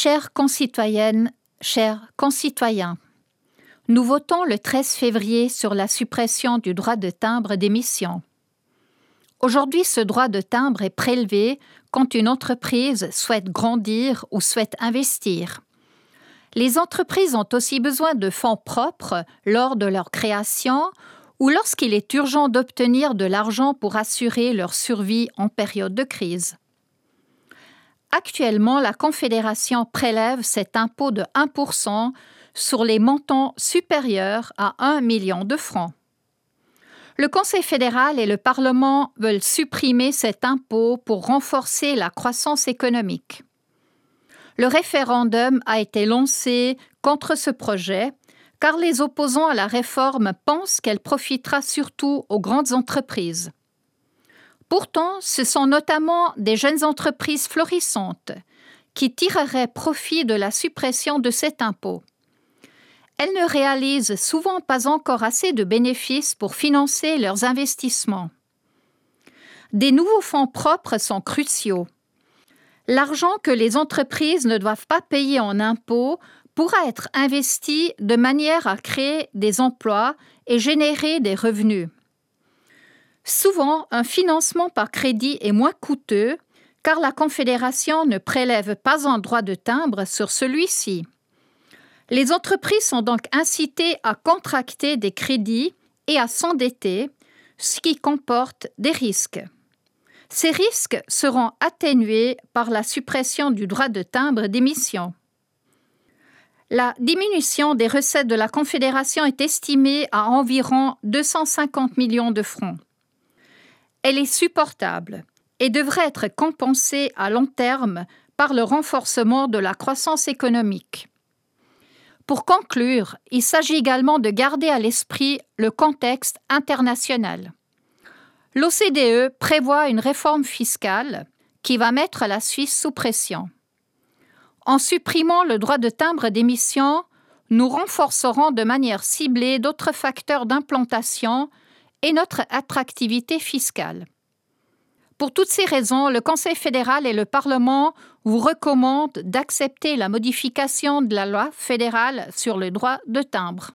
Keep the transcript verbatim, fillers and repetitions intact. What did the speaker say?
Chères concitoyennes, chers concitoyens, nous votons le treize février sur la suppression du droit de timbre d'émission. Aujourd'hui, ce droit de timbre est prélevé quand une entreprise souhaite grandir ou souhaite investir. Les entreprises ont aussi besoin de fonds propres lors de leur création ou lorsqu'il est urgent d'obtenir de l'argent pour assurer leur survie en période de crise. Actuellement, la Confédération prélève cet impôt de un pour cent sur les montants supérieurs à un million de francs. Le Conseil fédéral et le Parlement veulent supprimer cet impôt pour renforcer la croissance économique. Le référendum a été lancé contre ce projet car les opposants à la réforme pensent qu'elle profitera surtout aux grandes entreprises. Pourtant, ce sont notamment des jeunes entreprises florissantes qui tireraient profit de la suppression de cet impôt. Elles ne réalisent souvent pas encore assez de bénéfices pour financer leurs investissements. Des nouveaux fonds propres sont cruciaux. L'argent que les entreprises ne doivent pas payer en impôts pourra être investi de manière à créer des emplois et générer des revenus. Souvent, un financement par crédit est moins coûteux car la Confédération ne prélève pas un droit de timbre sur celui-ci. Les entreprises sont donc incitées à contracter des crédits et à s'endetter, ce qui comporte des risques. Ces risques seront atténués par la suppression du droit de timbre d'émission. La diminution des recettes de la Confédération est estimée à environ deux cent cinquante millions de francs. Elle est supportable et devrait être compensée à long terme par le renforcement de la croissance économique. Pour conclure, il s'agit également de garder à l'esprit le contexte international. L'O C D E prévoit une réforme fiscale qui va mettre la Suisse sous pression. En supprimant le droit de timbre d'émission, nous renforcerons de manière ciblée d'autres facteurs d'implantation et notre attractivité fiscale. Pour toutes ces raisons, le Conseil fédéral et le Parlement vous recommandent d'accepter la modification de la loi fédérale sur le droit de timbre.